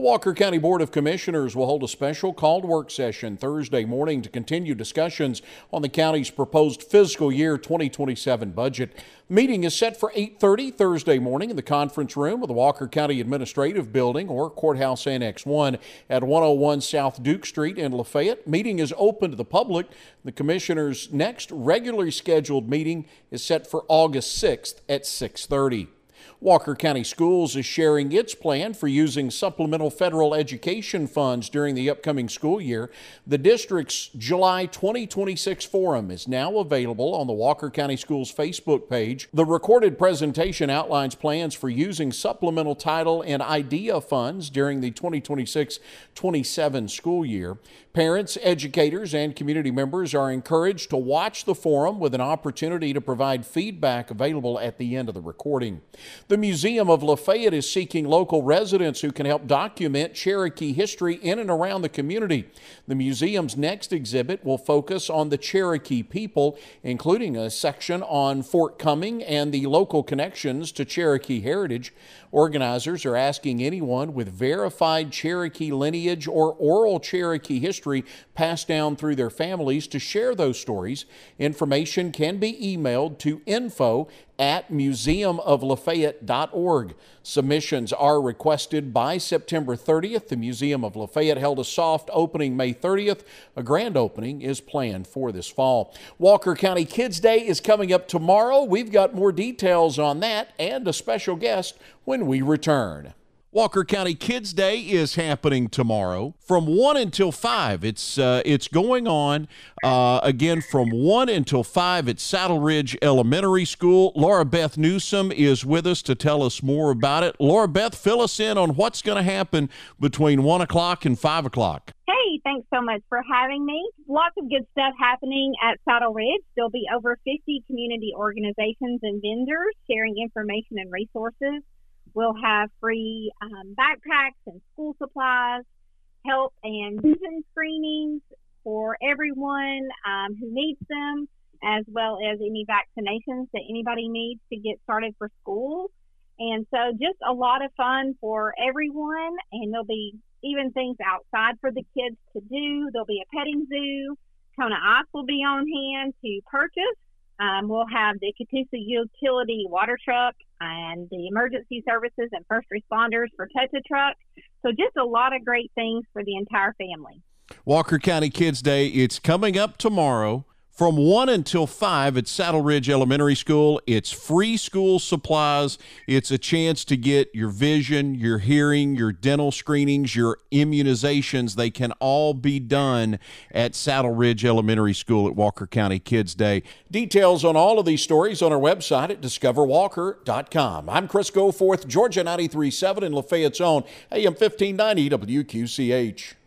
Walker County Board of Commissioners will hold a special called work session Thursday morning to continue discussions on the county's proposed fiscal year 2027 budget. The meeting is set for 8:30 Thursday morning in the conference room of the Walker County Administrative Building or Courthouse Annex 1 at 101 South Duke Street in Lafayette. Meeting is open to the public. The Commissioners' next regularly scheduled meeting is set for August 6th at 6:30. Walker County Schools is sharing its plan for using supplemental federal education funds during the upcoming school year. The district's July 2026 forum is now available on the Walker County Schools Facebook page. The recorded presentation outlines plans for using supplemental title and IDEA funds during the 2026-27 school year. Parents, educators, and community members are encouraged to watch the forum with an opportunity to provide feedback available at the end of the recording. The Museum of Lafayette is seeking local residents who can help document Cherokee history in and around the community. The museum's next exhibit will focus on the Cherokee people, including a section on Fort Cumming and the local connections to Cherokee heritage. Organizers are asking anyone with verified Cherokee lineage or oral Cherokee history passed down through their families to share those stories. Information can be emailed to info@museumoflafayette.org. Submissions are requested by September 30th. The Museum of Lafayette held a soft opening May 30th. A grand opening is planned for this fall. Walker County Kids Day is coming up tomorrow. We've got more details on that and a special guest when we return. Walker County Kids Day is happening tomorrow from 1 until 5. It's going on again from 1 until 5 at Saddle Ridge Elementary School. Laura Beth Newsom is with us to tell us more about it. Laura Beth, fill us in on what's going to happen between 1 o'clock and 5 o'clock. Hey, thanks so much for having me. Lots of good stuff happening at Saddle Ridge. There'll be over 50 community organizations and vendors sharing information and resources. We'll have free backpacks and school supplies, health and vision screenings for everyone who needs them, as well as any vaccinations that anybody needs to get started for school. And so just a lot of fun for everyone. And there'll be even things outside for the kids to do. There'll be a petting zoo. Kona Ice will be on hand to purchase. We'll have the Catoosa Utility water truck and the emergency services and first responders for Touch a Truck. So just a lot of great things for the entire family. Walker County Kids Day, it's coming up tomorrow from 1 until 5 at Saddle Ridge Elementary School. It's free school supplies. It's a chance to get your vision, your hearing, your dental screenings, your immunizations. They can all be done at Saddle Ridge Elementary School at Walker County Kids Day. Details on all of these stories on our website at discoverwalker.com. I'm Chris Goforth, Georgia 93.7 in Lafayette's own AM 1590 WQCH.